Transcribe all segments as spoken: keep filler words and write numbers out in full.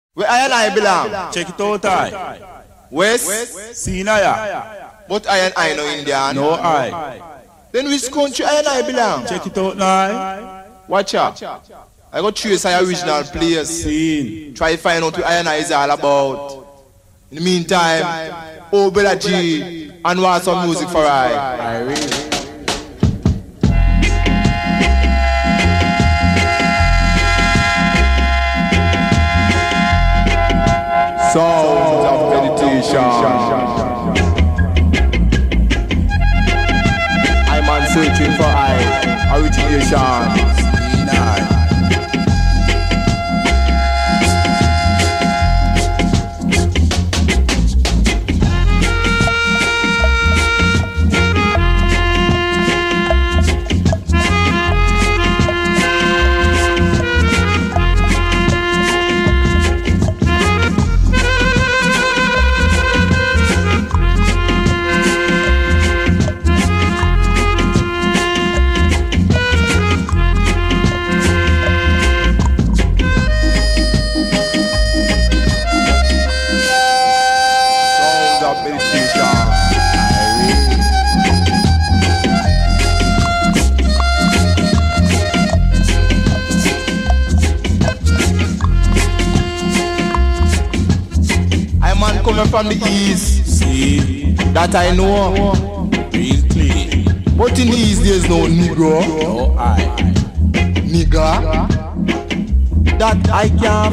Where I and I belong? Check it out, I. West? Sinaya. But I and I no Indian. No, I. Then which country I and I belong? Check it out, now. Watch out. I got trace my original place. Scene. Try to find out what I and I is all about. In the meantime, oh Bella G, and want some music for I. I really. Sounds of meditation. I'm on searching for I origination. From the east, see that I know, real clean. But in the east there's no Negro, no I, nigga, that I can't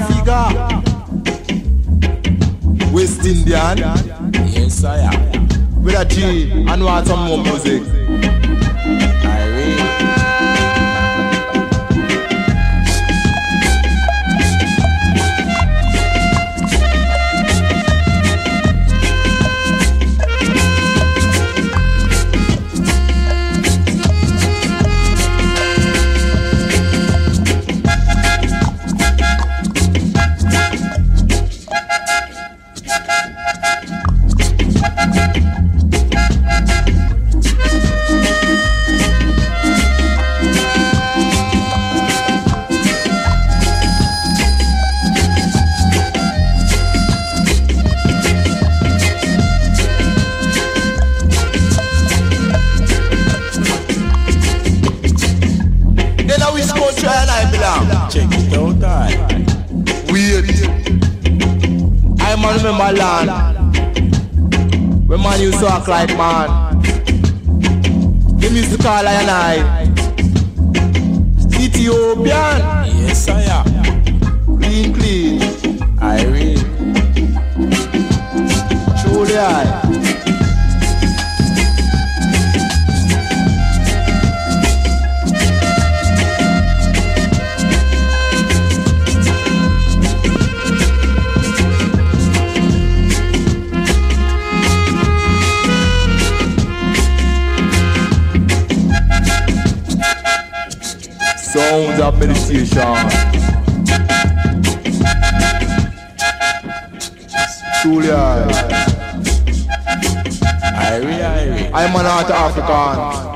figure. West Indian, yes I am. With a G and want some more music. I really. Check it out, I. Weird. I man remember land. When man used to act like man. They used to call I and I Ethiopian. Yes I am. Clean, clean. I read. Truly I. Sounds of meditation. Truly I. I read, I read. I'm an art African.